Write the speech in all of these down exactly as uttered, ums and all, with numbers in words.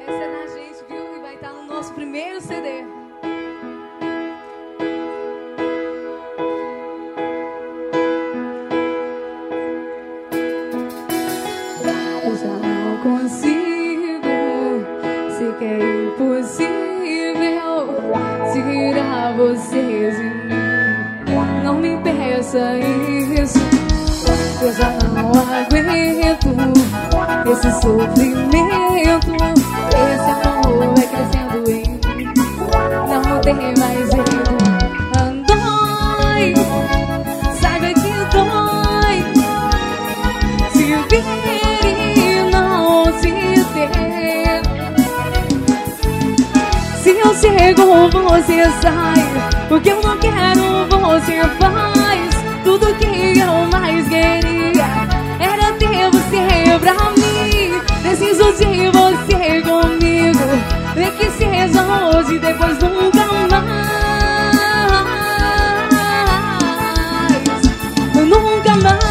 Essa é da gente, viu? E vai estar no nosso primeiro C D. Eu já não consigo, sei que é impossível tirar você de mim. Não me peça isso, eu já não aguento esse sofrimento. Esse amor vai crescendo em mim, não tem mais jeito. Dói, saiba que dói se vir e não se ter. Se eu chego, você sai. O que eu não quero, você faz. Tudo que eu mais queria era ter você pra mim. Preciso de você comigo, nem que seja hoje, depois nunca mais. Nunca mais.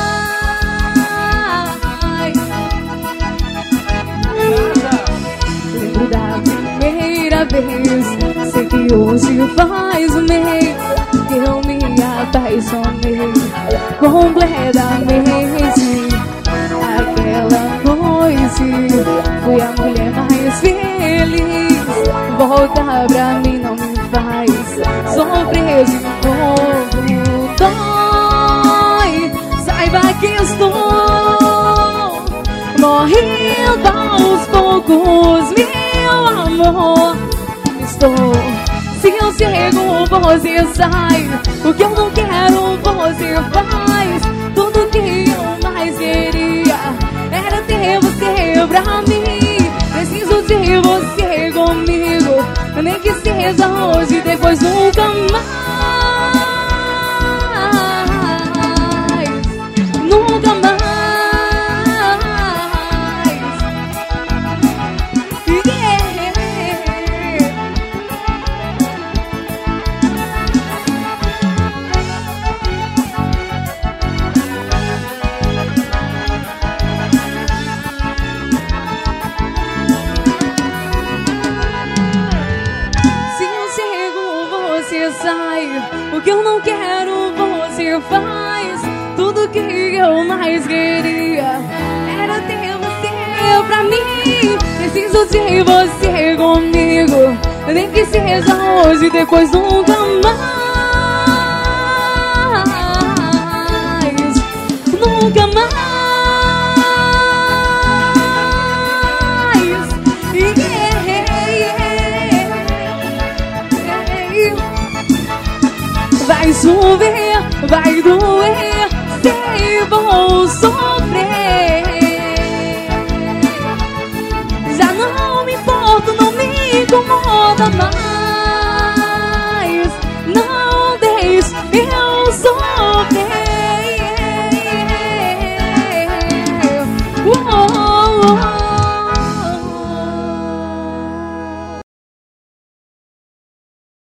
Lembro da primeira vez, sei que hoje faz um mês que eu me apaixonei completamente. Aquela noite fui a mulher mais feliz. Volta pra mim não me faz sofrer de novo. Dói, saiba que estou morrendo aos poucos, meu amor. Estou, se eu chego, você sai. O que eu não quero, você faz. Tudo que eu mais queria era ter você pra mim. Preciso de você comigo, nem que seja hoje, depois nunca mais. Nunca mais. O que eu não quero, você faz. Tudo que eu mais queria era ter você pra mim. Preciso de você comigo, nem que seja hoje, depois nunca mais. Nunca mais. Yeah, yeah. Vai chover, vai